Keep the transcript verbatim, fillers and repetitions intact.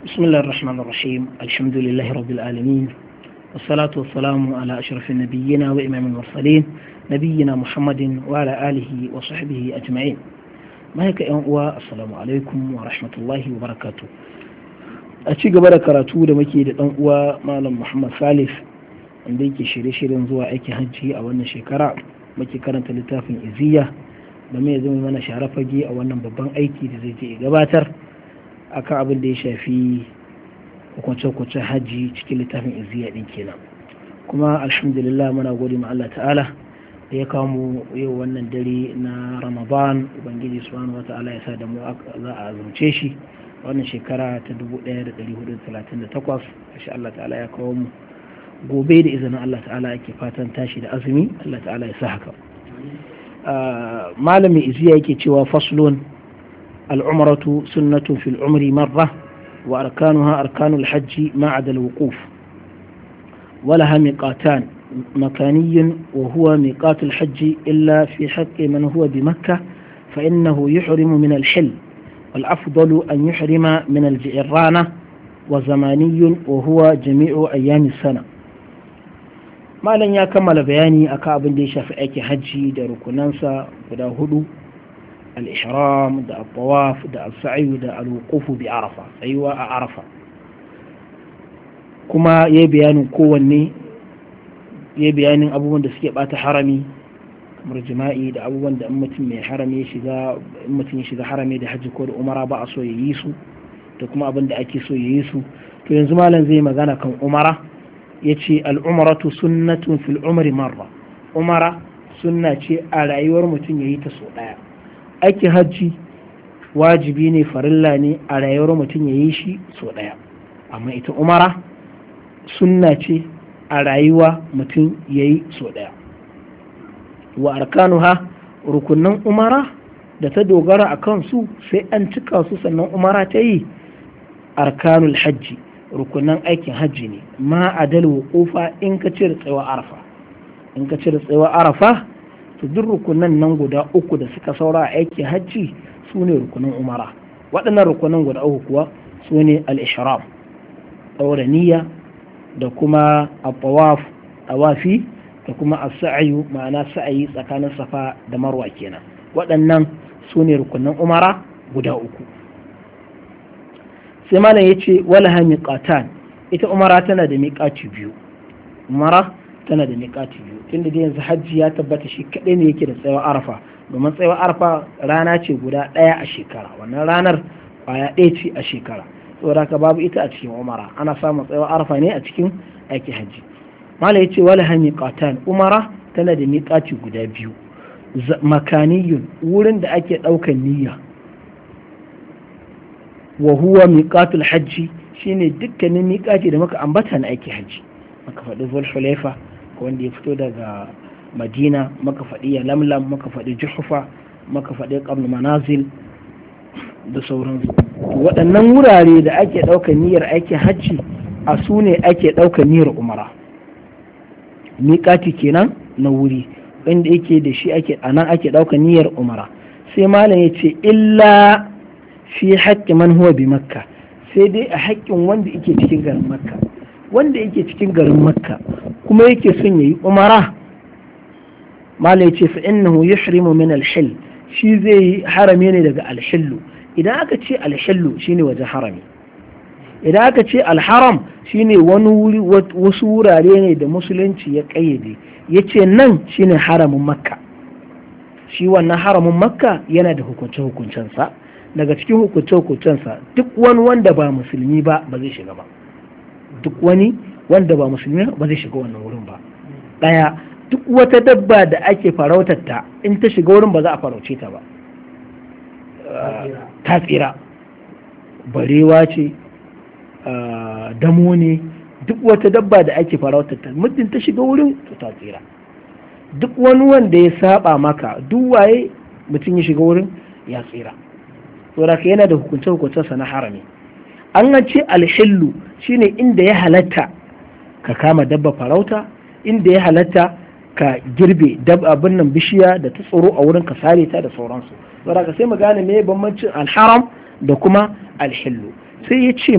بسم الله الرحمن الرحيم الحمد لله رب العالمين والصلاة والسلام على أشرف النبيين وإمام المرسلين نبينا محمد وعلى آله وصحبه أجمعين ما هيك السلام عليكم ورحمة الله وبركاته أشي قبل كراتو da muke da ɗan uwa malam Muhammad Salif wanda yake shirye-shiryen zuwa aikin hajji a wannan shekara muke karanta littafin Iziya da mai zama mana share fage a wannan babban aiki da zai je gabatar akan abin da ya shafi hukunce-hukuncen hajji cikin littafin Iziya din kenan. Kuma alhamdulillah muna gode ma Allah ta'ala da ya kawo mu yau wannan dare na Ramadan, ubangiji subhanahu wata'ala ya sa da mu za a azumce shi wannan shekara ta dubu ɗaya da ɗari hudu da talatin da takwas. Insha Allah ta'ala ya kawo mu gobe da izinin Allah ta'ala ake fatan tashi da azumi, Allah ta'ala ya sa haka. Malamin Iziya yake cewa faslun العمرة سنة في العمر مرة وأركانها أركان الحج ما عدا الوقوف ولها ميقاتان مكاني وهو ميقات الحج إلا في حق من هو بمكة فإنه يحرم من الحل والأفضل أن يحرم من الجعرانة وزماني وهو جميع أيام السنة ما لن يكمل بياني أكابن دي شافعيك حجي دا ركنانسا ودا هدو الإحرام دا الطواف دا السعي دا الوقوف بعرفة أيوة عرفة كما يبيان كوني يبيان أبوان دا سكيب آتا حرمي مرجمائي دا أبوان دا أمتي من حرمي شغا أمتي شغا حرمي دا حج كود أمرا با أسو ييسو دا كما أبوان دا أكي سو ييسو تو ينزمالا زي ما غانا كان أمرا يتشي العمرة سنة في العمر مرة أمرا سنة على أيور متن يهيتسو aikin hajji wajibi ne farilla ne a rayuwar mutum ya yi shi sau ɗaya amma ita umara sunna ce a rayuwa mutum ya yi sau ɗaya wa arkanuha rukunan umara da ta dogara a kansu sai an cika su sannan umara ta yi arkanul hajji rukunan aikin hajji ne ma adal wuqufa in ka cire tsawa arafa in ka cire tsawa arafa to duk rukunan nan guda uku da suka saura a aiki hajji su ne rukunan umara waɗannan rukunan guda uku kuwa su ne al-ihram ɗaura niyya da kuma al-tawaf tawafi da kuma as-sa'yu ma'ana sa'ayi tsakanin safa da marwa kenan waɗannan su ne rukunan umara guda uku sai malam yace walaha miqatan ita umara tana da miqati biyu umara tana da miƙati biyu tunda da yanzu hajji ya tabbata shi kaɗai ne yake da tsayawar arafa domin tsayawar arafa rana ce guda ɗaya a shekara wannan ranar kwaya ɗaya ce a shekara saboda haka babu ita a cikin umara ana samun tsayawar arafa ne a cikin aiki hajji mala yace wala ha miqatan umara tana da miƙati guda biyu makaniyun wurin da ake ɗaukar niyya wa huwa miqatul hajji shine dukkanin miƙati da muka ambata na aiki hajji maka faɗi zulhulaifa wanda ya fito daga madina maka faɗi ya lamlam maka faɗi juhufa maka faɗi qabl manazil da sauransu waɗannan wurare da ake ɗaukar niyyar aikin hajji a su ne ake ɗaukar niyyar umara miƙati kenan na wuri inda yake da shi ake anan ake ɗaukar niyyar umara sai malam ya ce illa fi haƙƙi man huwa bi makka sai dai a haƙƙin wanda yake cikin garin makka wanda yake cikin garin makka kuma yake son yayi umara mala yace fa innahu yuhrimu min al-hill shi zai yi harami ne daga al-hillu idan aka ce al-hillu shine wajen harami idan aka ce al-haram shine wani wuri wasu wurare ne da musulunci ya kayyade yace nan shine haramin makka shi wannan haramin makka yana da hukunce hukuncensa daga cikin hukunce hukuncensa duk wani wanda ba musulmi ba ba zai shiga ba duk wani wanda ba musulmi ba zai shiga wannan wurin ba ɗaya duk wata dabba da ake farautar ta in ta shiga wurin ba za a farauce ta ba ta tsira barewa ce damo ne duk wata dabba da ake farautar ta muddin ta shiga wurin to ta tsira duk wani wanda ya saba maka duk waye mutum ya shiga wurin ya tsira saboda yana da hukunce hukuncensa na harami an ce alhillu shine inda ya halatta ka kama dabba farauta inda ya halatta ka girbe dab abin nan bishiya da ta tsoro a wurin ka sare ta da sauransu saboda ka sai mu gane me bambancin alharam da kuma alhillu sai ya ce